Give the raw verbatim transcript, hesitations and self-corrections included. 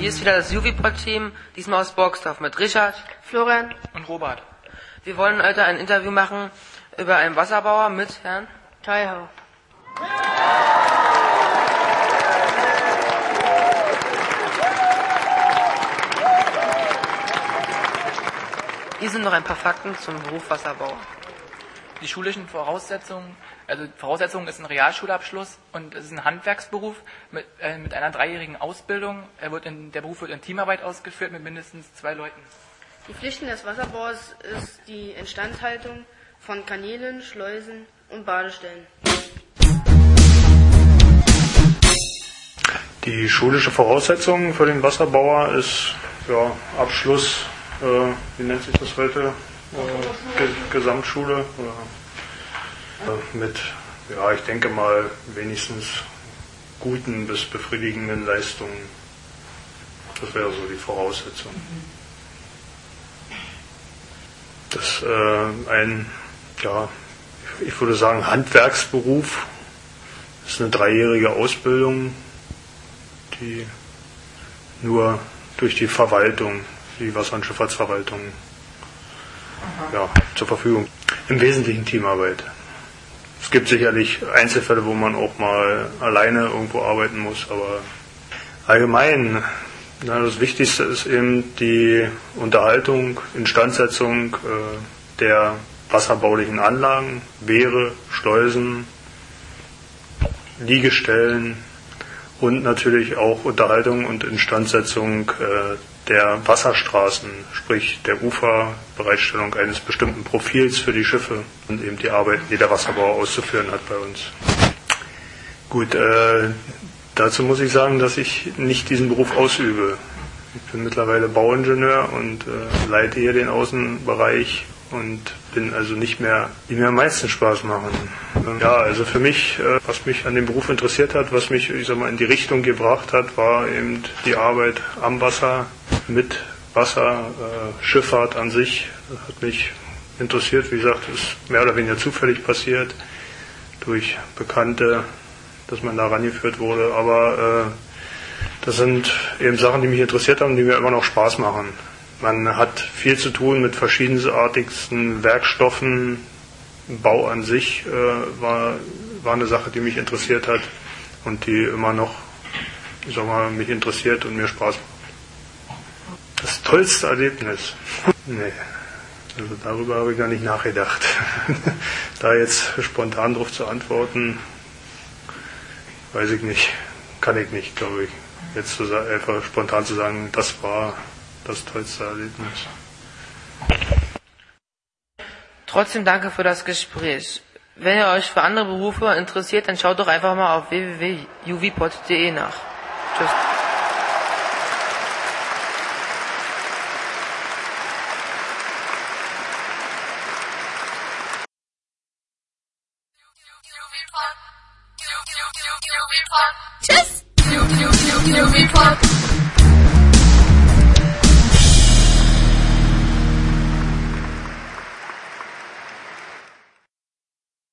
Hier ist wieder das U V-Pod-Team, diesmal aus Borgsdorf mit Richard, Florian und Robert. Wir wollen heute ein Interview machen über einen Wasserbauer mit Herrn Teilhau. Hier sind noch ein paar Fakten zum Beruf Wasserbauer. Die schulischen Voraussetzungen, also Voraussetzungen ist ein Realschulabschluss und es ist ein Handwerksberuf mit, äh, mit einer dreijährigen Ausbildung. Er wird in, der Beruf wird in Teamarbeit ausgeführt mit mindestens zwei Leuten. Die Pflichten des Wasserbauers ist die Instandhaltung von Kanälen, Schleusen und Badestellen. Die schulische Voraussetzung für den Wasserbauer ist ja, Abschluss, äh, wie nennt sich das heute? Äh, Ge- Gesamtschule oder, äh, mit, ja, ich denke mal, wenigstens guten bis befriedigenden Leistungen. Das wäre so die Voraussetzung. Das äh, ein, ja, ich würde sagen, Handwerksberuf ist eine dreijährige Ausbildung, die nur durch die Verwaltung, die Wasser- und Schifffahrtsverwaltung, ja, zur Verfügung. Im Wesentlichen Teamarbeit. Es gibt sicherlich Einzelfälle, wo man auch mal alleine irgendwo arbeiten muss, aber allgemein, na, das Wichtigste ist eben die Unterhaltung, Instandsetzung äh, der wasserbaulichen Anlagen, Wehre, Schleusen, Liegestellen und natürlich auch Unterhaltung und Instandsetzung äh, der Wasserstraßen, sprich der Ufer, Bereitstellung eines bestimmten Profils für die Schiffe und eben die Arbeiten, die der Wasserbauer auszuführen hat bei uns. Gut, äh, dazu muss ich sagen, dass ich nicht diesen Beruf ausübe. Ich bin mittlerweile Bauingenieur und äh, leite hier den Außenbereich und bin also nicht mehr, die mir am meisten Spaß machen. Ja, also für mich, äh, was mich an dem Beruf interessiert hat, was mich, ich sag mal, in die Richtung gebracht hat, war eben die Arbeit am Wasser, mit Wasser, äh, Schifffahrt an sich. Das hat mich interessiert, wie gesagt, ist mehr oder weniger zufällig passiert, durch Bekannte, dass man da rangeführt wurde, aber äh, das sind eben Sachen, die mich interessiert haben, die mir immer noch Spaß machen. Man hat viel zu tun mit verschiedenartigsten Werkstoffen. Bau an sich äh, war, war eine Sache, die mich interessiert hat und die immer noch, ich sag mal, mich interessiert und mir Spaß macht. Das tollste Erlebnis? Nee, also darüber habe ich gar nicht nachgedacht. Da jetzt spontan drauf zu antworten, weiß ich nicht, kann ich nicht, glaube ich. Jetzt zu sagen, einfach spontan zu sagen, das war das tollste Erlebnis. Trotzdem danke für das Gespräch. Wenn ihr euch für andere Berufe interessiert, dann schaut doch einfach mal auf w w w punkt u v pod punkt d e nach. Tschüss. Tschüss! U V Pod.